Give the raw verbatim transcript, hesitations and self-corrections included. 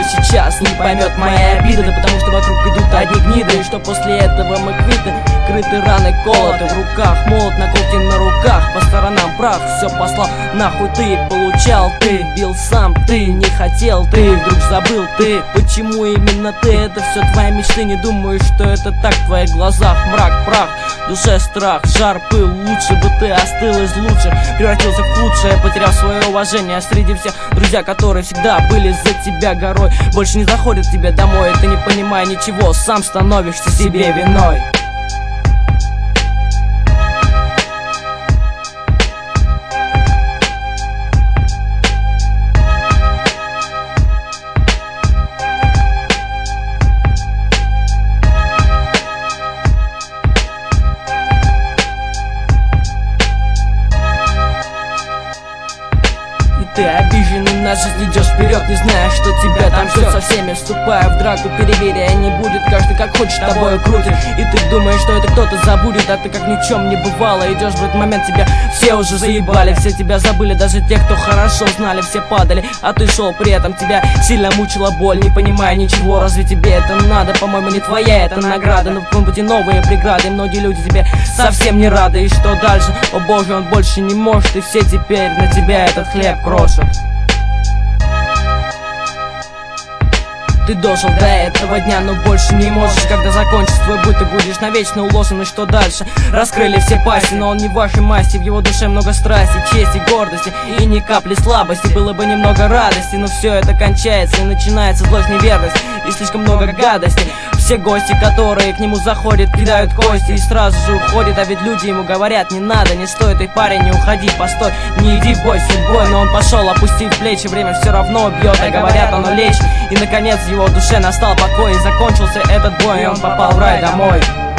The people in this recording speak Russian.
сейчас не поймет мои обиды, да потому что вокруг идут одни гниды, и что после этого мы квиты. Крыты раны, колоты в руках, молот накрутен на руках, по сторонам прах, все послал нахуй ты. Получал ты, бил сам ты, не хотел ты, вдруг забыл ты. Почему именно ты? Это все твои мечты, не думаю, что это так в твоих глазах. Мрак, прах, в душе страх, жар, пыл. Лучше бы ты остыл из лучших, превратился в худшее, потеряв свое уважение среди всех. Друзья, которые всегда были за тебя горой, больше не заходят к тебе домой, и ты, не понимая ничего, сам становишься себе виной. Ты обиженный на жизнь, идешь вперед, не зная, что тебя там ждет. Со всеми вступая в драку, переверия не будет, каждый как хочет тобою крутит. И ты думаешь, что это кто-то забудет, а ты как ни в чем не бывало. Идешь в этот момент, тебя все уже заебали, все тебя забыли, даже те, кто хорошо знали, все падали. А ты шел, при этом тебя сильно мучила боль, не понимая ничего, разве тебе это надо? По-моему, не твоя это награда, но в твоем пути новые преграды. Многие люди тебе совсем не рады, и что дальше? О боже, он больше не может, и все теперь на тебя этот хлеб крошат. Ты дожил до этого дня, но больше не можешь. Когда закончится твой быт, ты будешь навечно уложен. И что дальше? Раскрыли все пасти, но он не в вашей масти. В его душе много страсти, чести, гордости и ни капли слабости. Было бы немного радости, но все это кончается, и начинается злость, неверность и слишком много гадости. Все гости, которые к нему заходят, кидают кости и сразу же уходят. А ведь люди ему говорят: не надо, не стоит, и парень, не уходи, постой, не иди в бой с судьбой. Но он пошел, опустив плечи, время все равно бьет, а говорят, оно лечит. И наконец в его душе настал покой, и закончился этот бой, и он попал в рай домой.